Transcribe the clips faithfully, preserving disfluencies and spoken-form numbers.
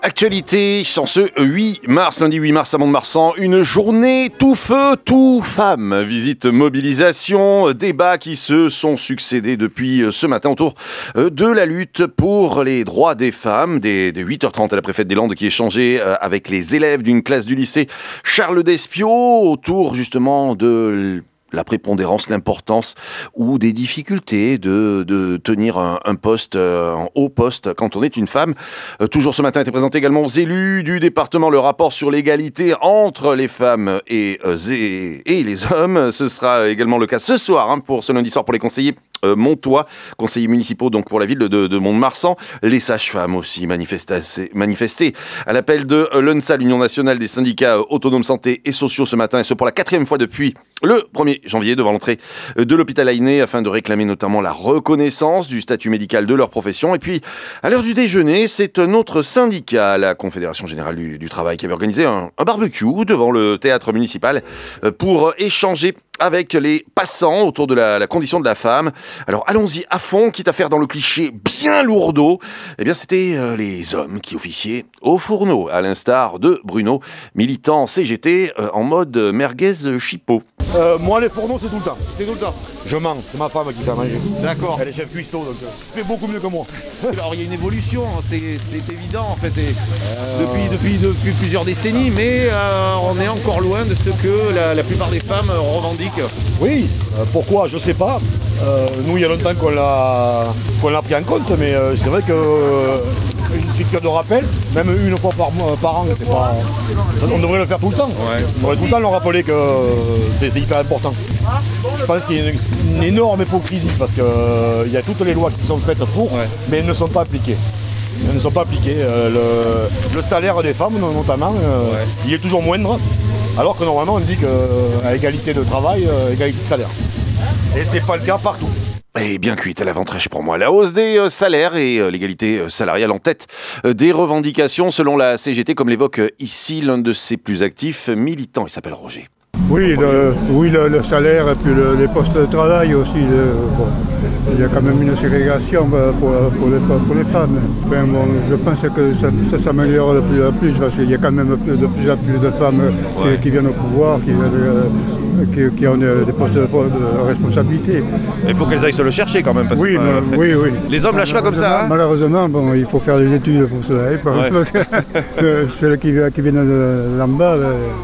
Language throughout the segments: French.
Actualité, en ce huit mars, lundi huit mars à Mont-de-Marsan, une journée tout feu, tout femme. Visite, mobilisation, débats qui se sont succédés depuis ce matin autour de la lutte pour les droits des femmes. Dès huit heures trente à la préfète des Landes qui échangeait avec les élèves d'une classe du lycée Charles d'Espiau autour justement de la prépondérance, l'importance ou des difficultés de, de tenir un, un poste, euh, un haut poste quand on est une femme. Euh, toujours ce matin était présenté également aux élus du département le rapport sur l'égalité entre les femmes et, euh, et, et les hommes. Ce sera également le cas ce soir hein, pour ce lundi soir pour les conseillers Euh, Montois, conseillers municipaux donc pour la ville de, de Mont-de-Marsan. Les sages-femmes aussi manifestaient à l'appel de l'UNSA, l'Union nationale des syndicats autonomes santé et sociaux ce matin, et ce pour la quatrième fois depuis le premier janvier devant l'entrée de l'hôpital Ayné afin de réclamer notamment la reconnaissance du statut médical de leur profession. Et puis à l'heure du déjeuner, c'est notre syndicat, la Confédération Générale du, du Travail, qui avait organisé un, un barbecue devant le théâtre municipal pour échanger avec les passants autour de la, la condition de la femme. Alors allons-y à fond, quitte à faire dans le cliché bien lourdeau. Eh bien c'était euh, les hommes qui officiaient au fourneau, à l'instar de Bruno, militant C G T euh, en mode merguez chipot. Euh, moi les fourneaux c'est tout le temps, c'est tout le temps. Je mens, c'est ma femme qui fait manger. D'accord. Elle est chef cuistot donc euh, elle fait beaucoup mieux que moi. Alors il y a une évolution, c'est, c'est évident en fait, et, euh... depuis, depuis, depuis plusieurs décennies, mais euh, on est encore loin de ce que la, la plupart des femmes revendiquent. Oui, euh, pourquoi je sais pas. Euh, nous il y a longtemps qu'on l'a, qu'on l'a pris en compte, mais euh, c'est vrai que euh, une petite cure de rappel, même une fois par, mois, par an, c'est pas, on devrait le faire tout le temps. Ouais. On devrait tout le temps leur rappeler que c'est, c'est hyper important. Je pense qu'il y a une, une énorme hypocrisie parce qu'il euh, y a toutes les lois qui sont faites pour, ouais. mais elles ne sont pas appliquées. Elles ne sont pas appliquées. Euh, le, le salaire des femmes, notamment, euh, ouais. il est toujours moindre, alors que normalement on dit qu'à égalité de travail, euh, égalité de salaire. Et c'est pas le cas partout. Et bien cuite à la ventrèche pour moi. La hausse des euh, salaires et euh, l'égalité euh, salariale en tête euh, des revendications selon la C G T, comme l'évoque euh, ici l'un de ses plus actifs militants. Il s'appelle Roger. Oui, le, oui le, le salaire et puis le, les postes de travail aussi. Le, bon, il y a quand même une ségrégation pour, pour, les, pour les femmes. Enfin, bon, je pense que ça, ça s'améliore de plus en plus parce qu'il y a quand même de plus en plus de femmes ouais. qui, qui viennent au pouvoir, qui, euh, qui, qui ont des postes de, de responsabilité. Il faut qu'elles aillent se le chercher quand même. Parce oui, que, euh, oui, oui. Les hommes lâchent pas comme ça. Hein. Malheureusement, bon, il faut faire des études pour cela. Hein, ouais. Parce que ceux qui, qui viennent d'en bas,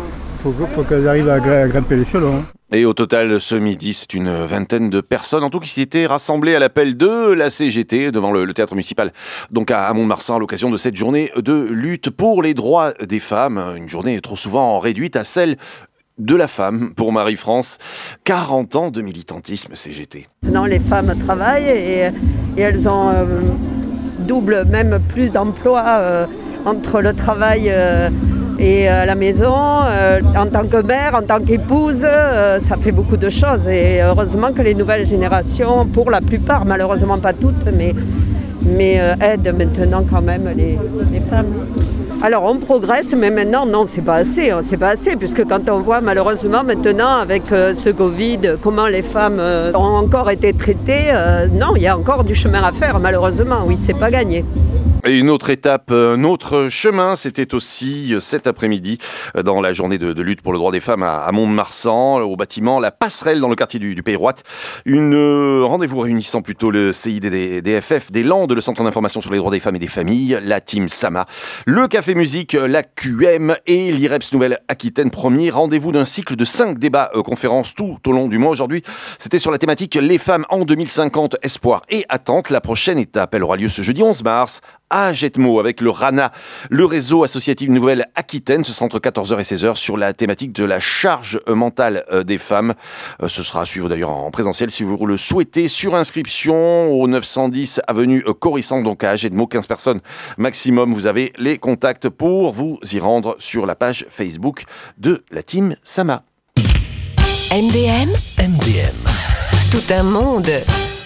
il faut, faut qu'elles arrivent à grimper les échelons. Et au total, ce midi, c'est une vingtaine de personnes, en tout, qui s'étaient rassemblées à l'appel de la C G T devant le, le théâtre municipal, donc à, à Mont-de-Marsan, à l'occasion de cette journée de lutte pour les droits des femmes. Une journée trop souvent réduite à celle de la femme pour Marie-France. quarante ans de militantisme C G T. Non, les femmes travaillent et, et elles ont euh, double, même plus d'emplois euh, entre le travail euh, et à la maison, euh, en tant que mère, en tant qu'épouse, euh, ça fait beaucoup de choses. Et heureusement que les nouvelles générations, pour la plupart, malheureusement pas toutes, mais, mais euh, aident maintenant quand même les, les femmes. Alors on progresse, mais maintenant, non, c'est pas assez. Hein, c'est pas assez, puisque quand on voit malheureusement maintenant avec euh, ce Covid, comment les femmes euh, ont encore été traitées, euh, non, il y a encore du chemin à faire, malheureusement. Oui, c'est pas gagné. Et une autre étape, un autre chemin, c'était aussi cet après-midi dans la journée de, de lutte pour le droit des femmes à, à Mont-de-Marsan, au bâtiment La Passerelle dans le quartier du, du Pays-Roit. Une euh, rendez-vous réunissant plutôt le C I D D F F des Landes, le Centre d'information sur les droits des femmes et des familles, la Team Sama, le Café Musique, la Q M et l'I R E P S Nouvelle-Aquitaine. Premier rendez-vous d'un cycle de cinq débats euh, conférences tout au long du mois. Aujourd'hui, c'était sur la thématique Les femmes en deux mille cinquante, espoir et attente. La prochaine étape, elle aura lieu ce jeudi onze mars à Jetmo avec le RANA, le réseau associatif Nouvelle-Aquitaine. Ce sera entre quatorze heures et seize heures sur la thématique de la charge mentale des femmes. Ce sera à suivre d'ailleurs en présentiel si vous le souhaitez. Sur inscription au neuf cent dix avenue Corissant, donc à Jetmo, quinze personnes maximum. Vous avez les contacts pour vous y rendre sur la page Facebook de la Team Sama. M D M, M D M. Tout un monde.